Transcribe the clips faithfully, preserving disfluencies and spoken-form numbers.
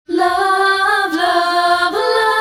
Love, love,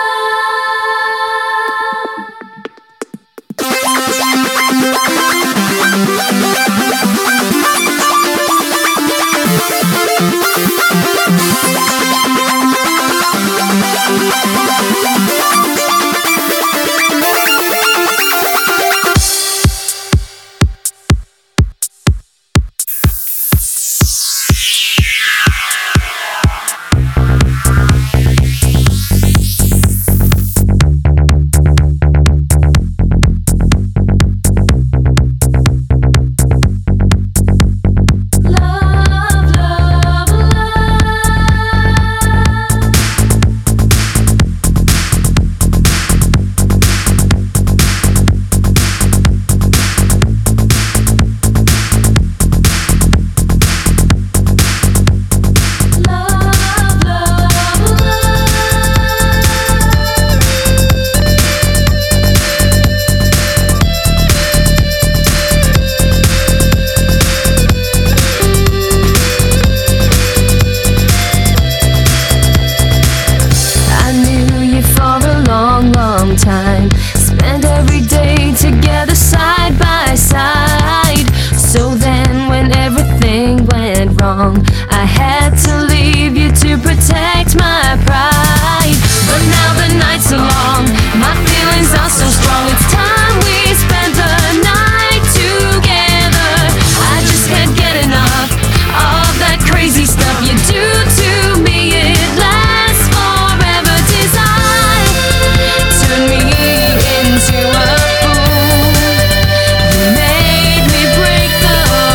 time. Spend every day together side by side. So then when everything went wrong, I had to leave you to protect my pride. But now the nights are long, my feelings are so strong. It's time we spent the night together. I just can't get enough of that crazy stuff you do to me. It lasts forever. Desire turn me into a fool. You made me break the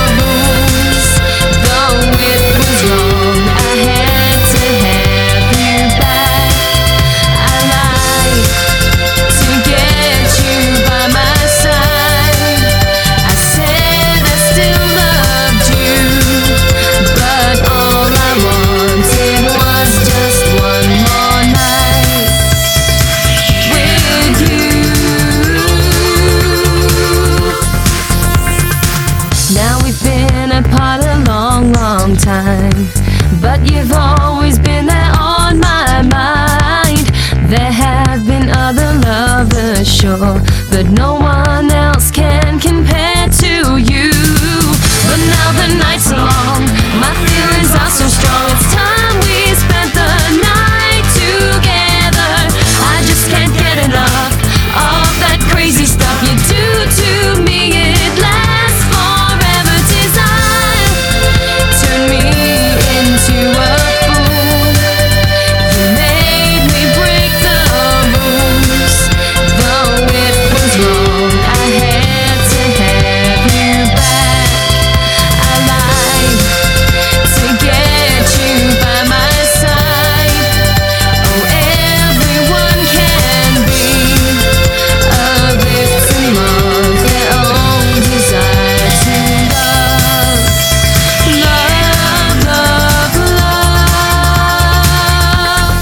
rules. Though it was wrong, I had to have you back. I lied to get you by my side. I said I still loved you, but all I wanted was just one more night with you. Now we've been apart a long, long time, but you've always been there on my mind. There have been other lovers, sure, but no one else can compare to you. But now the nights are long, my feelings are so strong. It's time we spent the night together. I just can't get enough of that crazy stuff you do to me. It lasts forever. Desire turn me into a fool. You made me break the rules. Though it was wrong, I had to have you back. I lied to get you by my side. Oh, everyone can be a victim of their own desire to love. Love, love, love.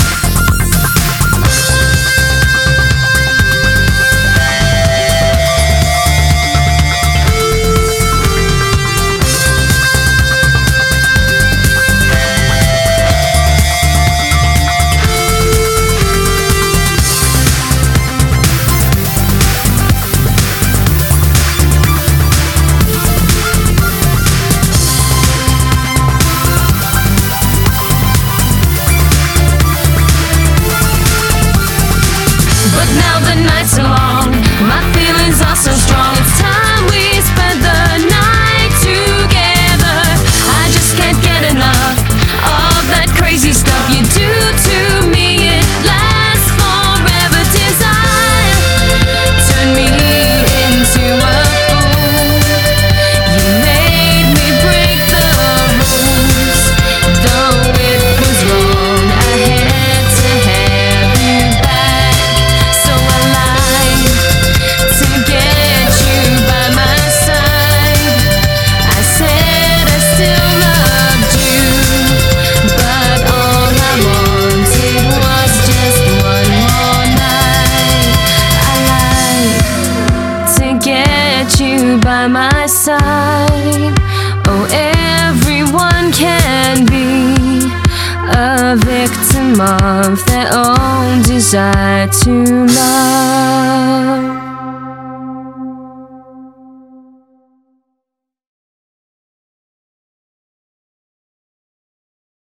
But now the nights are long, my feelings are so strong. It's time we spent the night together. I just can't get enough of that crazy stuff you do to me. It lasts forever. Desire turn me into a fool. You made me break the rules. Though it was wrong, I had to have you back. So I lied to get you by my side. I said I still loved you, but all I wanted was just one more night. I lied to get you by my side. Oh, everyone can be a victim of their own desire to love.